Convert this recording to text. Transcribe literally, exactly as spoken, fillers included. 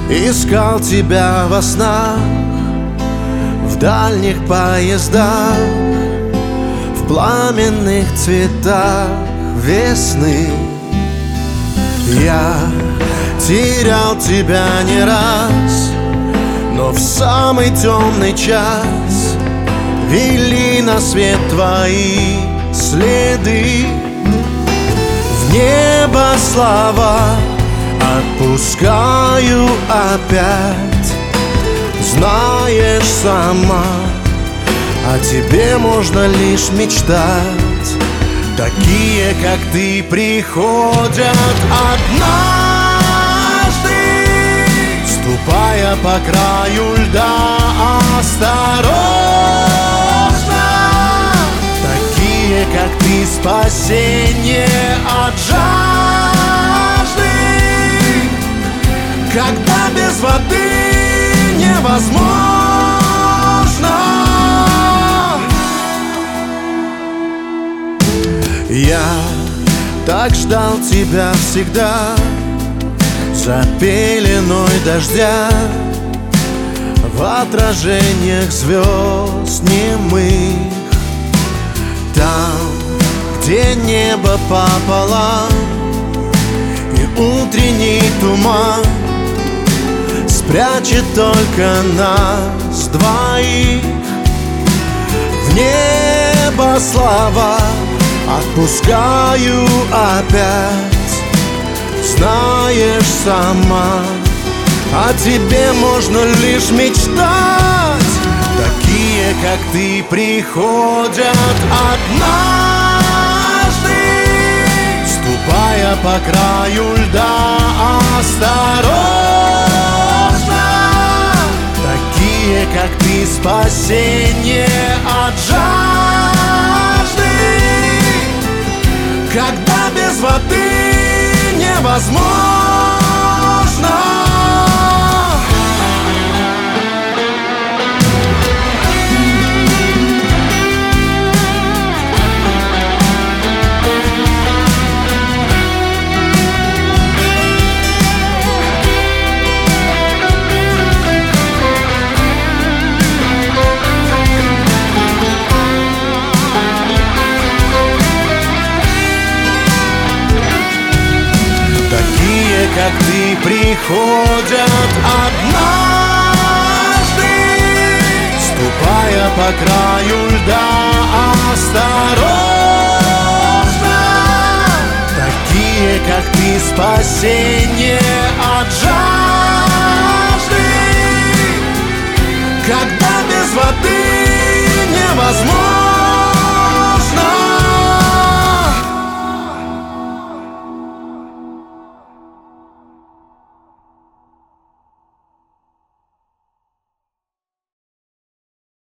Искал тебя во снах, в дальних поездах, в пламенных цветах весны. Я терял тебя не раз, но в самый темный час вели на свет твои следы. В небо слова отпускаю опять. Знаешь сама, о тебе можно лишь мечтать. Такие, как ты, приходят однажды, ступая по краю льда осторожно. Такие, как ты, спасение от жажды, когда без воды невозможно. Я так ждал тебя всегда, за пеленой дождя, в отражениях звезд немых. Там, где небо пополам и утренний туман спрячет только нас двоих. В небо слова отпускаю опять. Знаешь сама, о тебе можно лишь мечтать. Такие, как ты, приходят однажды, ступая по краю льда осторожно. Такие, как ты, спасение от жажды, когда без воды невозможно. Как ты, приходят однажды, ступая по краю льда осторожно. Такие, как ты, спасение от жажды, когда без воды невозможно.